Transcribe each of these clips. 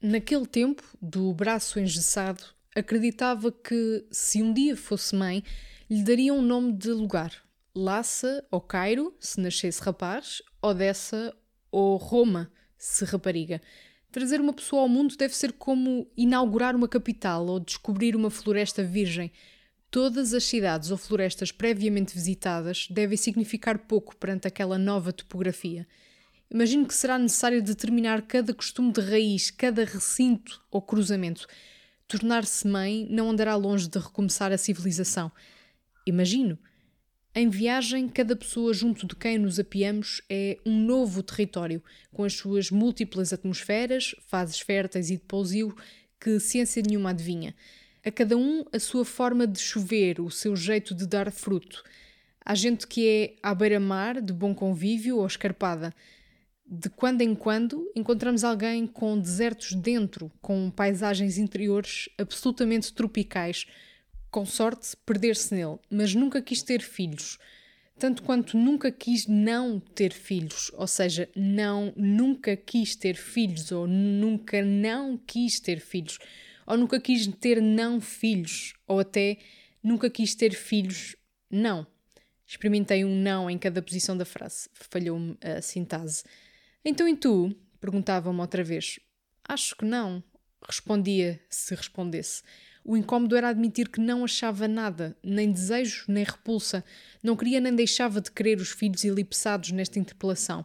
Naquele tempo, do braço engessado, acreditava que, se um dia fosse mãe, lhe daria um nome de lugar. Lhasa ou Cairo, se nascesse rapaz, Odessa ou Roma, se rapariga. Trazer uma pessoa ao mundo deve ser como inaugurar uma capital ou descobrir uma floresta virgem. Todas as cidades ou florestas previamente visitadas devem significar pouco perante aquela nova topografia. Imagino que será necessário determinar cada costume de raiz, cada recinto ou cruzamento. Tornar-se mãe não andará longe de recomeçar a civilização. Imagino. Em viagem, cada pessoa junto de quem nos apeamos é um novo território, com as suas múltiplas atmosferas, fases férteis e de pousio, que ciência nenhuma adivinha. A cada um a sua forma de chover, o seu jeito de dar fruto. Há gente que é à beira-mar, de bom convívio ou escarpada. De quando em quando encontramos alguém com desertos dentro, com paisagens interiores absolutamente tropicais. Com sorte, perder-se nele, mas nunca quis ter filhos. Tanto quanto nunca quis não ter filhos, ou seja, nunca quis ter filhos, ou nunca não quis ter filhos, ou nunca quis ter não filhos, ou até nunca quis ter filhos, não. Experimentei um não em cada posição da frase, falhou-me a sintase. Então e tu? Perguntava-me outra vez. Acho que não, respondia se respondesse. O incómodo era admitir que não achava nada, nem desejo, nem repulsa. Não queria nem deixava de querer os filhos elipsados nesta interpelação.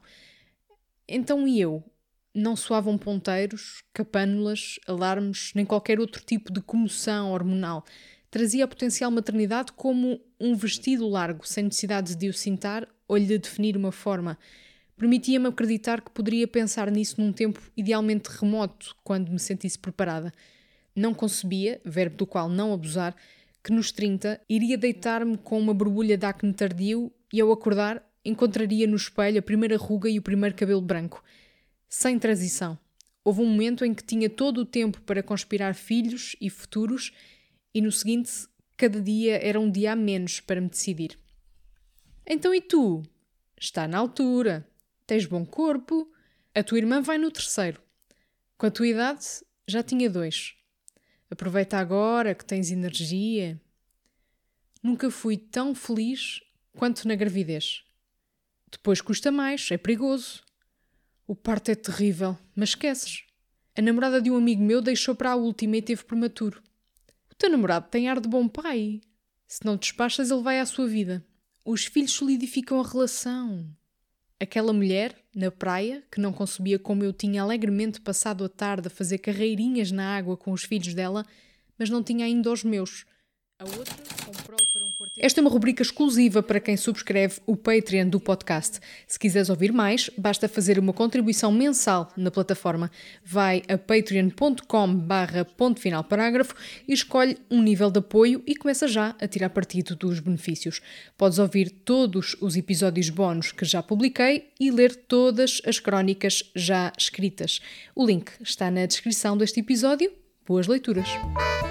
Então e eu? Não soavam ponteiros, capânulas, alarmes, nem qualquer outro tipo de comoção hormonal. Trazia a potencial maternidade como um vestido largo, sem necessidade de o cintar ou lhe definir uma forma. Permitia-me acreditar que poderia pensar nisso num tempo idealmente remoto, quando me sentisse preparada. Não concebia, verbo do qual não abusar, que nos 30 iria deitar-me com uma borbulha de acne tardio e, ao acordar, encontraria no espelho a primeira ruga e o primeiro cabelo branco. Sem transição. Houve um momento em que tinha todo o tempo para conspirar filhos e futuros e, no seguinte, cada dia era um dia a menos para me decidir. Então e tu? Está na altura. Tens bom corpo. A tua irmã vai no 3º. Com a tua idade, já tinha 2. Aproveita agora que tens energia. Nunca fui tão feliz quanto na gravidez. Depois custa mais, é perigoso. O parto é terrível, mas esqueces. A namorada de um amigo meu deixou para a última e teve prematuro. O teu namorado tem ar de bom pai. Se não despachas, ele vai à sua vida. Os filhos solidificam a relação. Aquela mulher, na praia, que não concebia como eu tinha alegremente passado a tarde a fazer carreirinhas na água com os filhos dela, mas não tinha ainda os meus. A outra comprou para um quarteto... Esta é uma rubrica exclusiva para quem subscreve o Patreon do podcast. Se quiseres ouvir mais, basta fazer uma contribuição mensal na plataforma. Vai a patreon.com/pontofinalparágrafo e escolhe um nível de apoio e começa já a tirar partido dos benefícios. Podes ouvir todos os episódios bónus que já publiquei e ler todas as crónicas já escritas. O link está na descrição deste episódio. Boas leituras!